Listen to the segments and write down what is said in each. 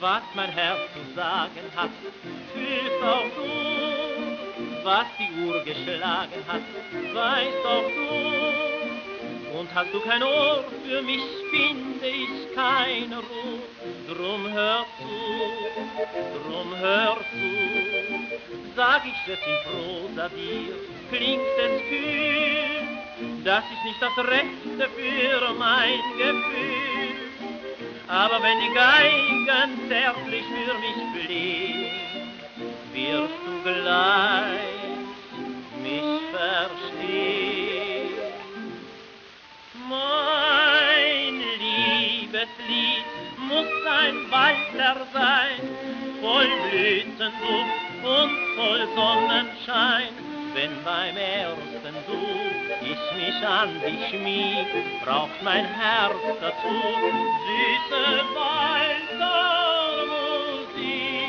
was mein Herz zu sagen hat, fühlst auch du, was die Uhr geschlagen hat, weißt auch du. Und hast du kein Ohr für mich, finde ich keine Ruhe. Drum hör zu, sag ich es in Prosa dir, klingt es kühl, das ist nicht das Rechte für mein Gefühl. Aber wenn die Geigen zärtlich für mich fliehen, wirst du gleich mich verstehen. Mein Liebeslied muss ein Walzer sein, voll Blütenduft und voll Sonnenschein. Wenn beim ersten Du ich mich an dich schmieg, braucht mein Herz dazu süße Walzermusik.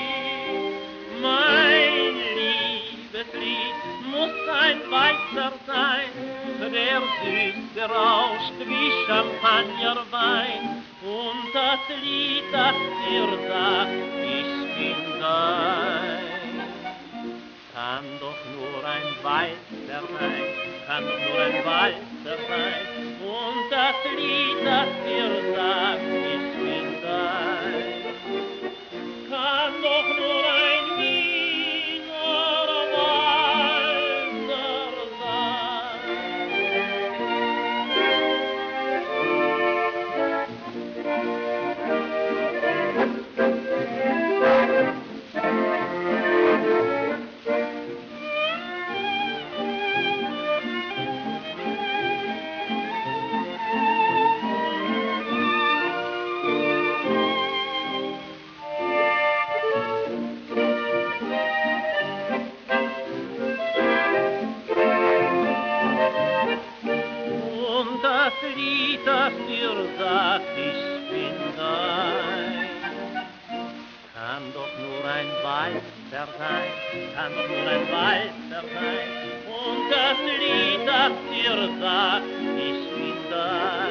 Mein Liebeslied muss ein Walzer sein, der süß gerauscht wie Champagnerwein. Und das Lied, das dir sagt, ich bin dein, kann doch nur ein Walzer sein, kann doch nur ein Walzer sein. Und das Lied, das dir sagt, ich bin dein, kann doch nur ein Wiener Walzer sein. Das Lied, das dir sagt, ich bin dein, kann doch nur ein Walzer sein, kann doch nur ein Walzer sein. Und das Lied, das dir sagt, ich bin dein.